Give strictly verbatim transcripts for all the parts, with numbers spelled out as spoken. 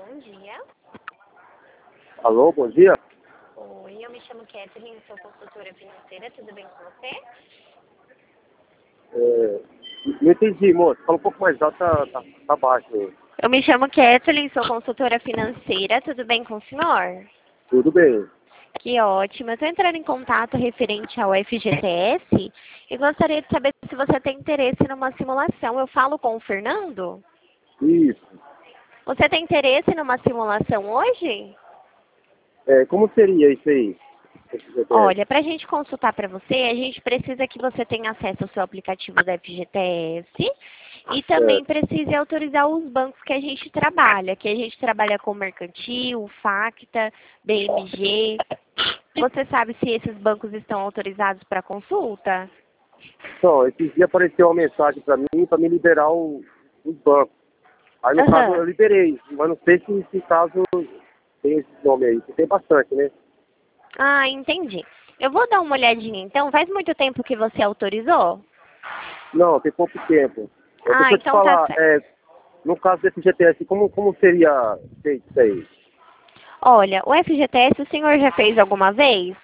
bom dia. Alô, bom dia. Oi, eu me chamo Kathleen, sou consultora financeira, tudo bem com você? É, não entendi, moço. Fala um pouco mais alto, tá, tá, tá baixo. Eu me chamo Kathleen, sou consultora financeira, tudo bem com o senhor? Tudo bem. Que ótimo. Eu estou entrando em contato referente ao F G T S e gostaria de saber se você tem interesse numa simulação. Eu falo com o Fernando? Isso. Você tem interesse numa simulação hoje? É, como seria isso aí? Esse G P S? Olha, para a gente consultar para você, a gente precisa que você tenha acesso ao seu aplicativo da F G T S e também Certo. precise autorizar os bancos que a gente trabalha, que a gente trabalha com Mercantil, Facta, B M G. Você sabe se esses bancos estão autorizados para consulta? Então, esses dias apareceu uma mensagem para mim, para me liberar o, os bancos. Aí, no caso, eu Aham. liberei. Mas não sei se esse caso tem esse nome aí. Que tem bastante, né? Ah, entendi. Eu vou dar uma olhadinha então. Faz muito tempo que você autorizou? Não, tem pouco tempo. É, Ah, deixa eu te então tá falar, certo. é, no caso desse G P S, como, como seria feito isso aí? Olha, o F G T S o senhor já fez alguma vez?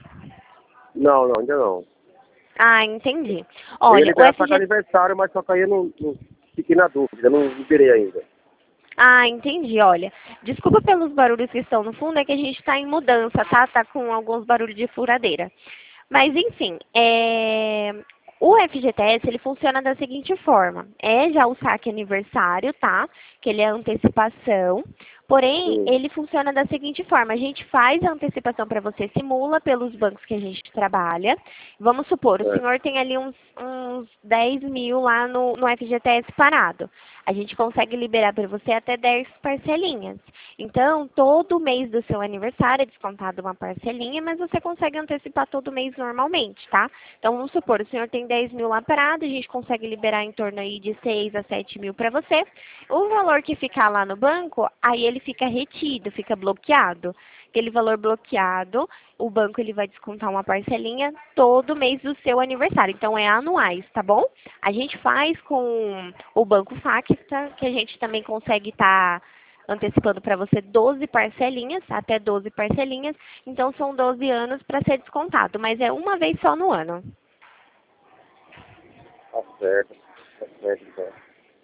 Não, não, ainda não. Ah, entendi. Eu ia Olha, o liberar para F G... aniversário, mas só que aí eu não, não fiquei na dúvida, não liberei ainda. Ah, entendi. Olha, desculpa pelos barulhos que estão no fundo, é que a gente está em mudança, tá? Tá com alguns barulhos de furadeira. Mas, enfim, é... o F G T S, ele funciona da seguinte forma. É já o saque aniversário, tá? Que ele é antecipação. Porém, Sim, ele funciona da seguinte forma. A gente faz a antecipação para você, simula pelos bancos que a gente trabalha. Vamos supor, o é. senhor tem ali uns, uns dez mil lá no, no F G T S parado. A gente consegue liberar para você até dez parcelinhas. Então, todo mês do seu aniversário é descontado uma parcelinha, mas você consegue antecipar todo mês normalmente, tá? Então, vamos supor, o senhor tem dez mil lá parado, a gente consegue liberar em torno aí de seis a sete mil para você. O valor que ficar lá no banco, aí ele fica retido, fica bloqueado. Aquele valor bloqueado, o banco ele vai descontar uma parcelinha todo mês do seu aniversário. Então, é anuais, tá bom? A gente faz com o Banco Facta, que a gente também consegue estar antecipando para você doze parcelinhas, até doze parcelinhas. Então, são doze anos para ser descontado, mas é uma vez só no ano. Tá certo, tá certo, então.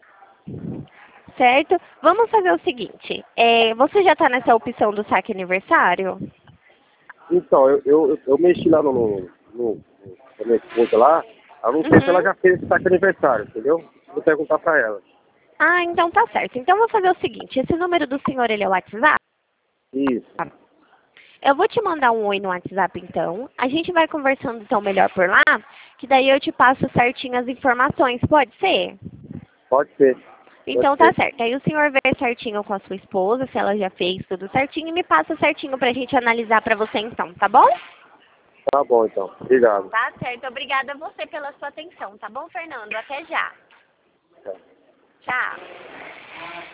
Certo? Vamos fazer o seguinte, é, você já está nessa opção do saque aniversário? Então, eu, eu, eu mexi lá no, no, no, no na minha esposa lá, eu não sei se ela Uhum. já fez esse saque de aniversário, entendeu? Vou perguntar pra ela. Ah, então tá certo. Então, vou fazer o seguinte, esse número do senhor, ele é o WhatsApp? Isso, Eu vou te mandar um oi no WhatsApp, então. A gente vai conversando, então, melhor por lá, que daí eu te passo certinho as informações, pode ser? pode ser, pode Então tá ser. certo. Aí o senhor vê certinho com a sua esposa, se ela já fez tudo certinho, e me passa certinho pra gente analisar pra você então, tá bom? Tá bom, então. Obrigado. Tá certo. Obrigada a você pela sua atenção, tá bom, Fernando? Até já. Tchau. Tchau.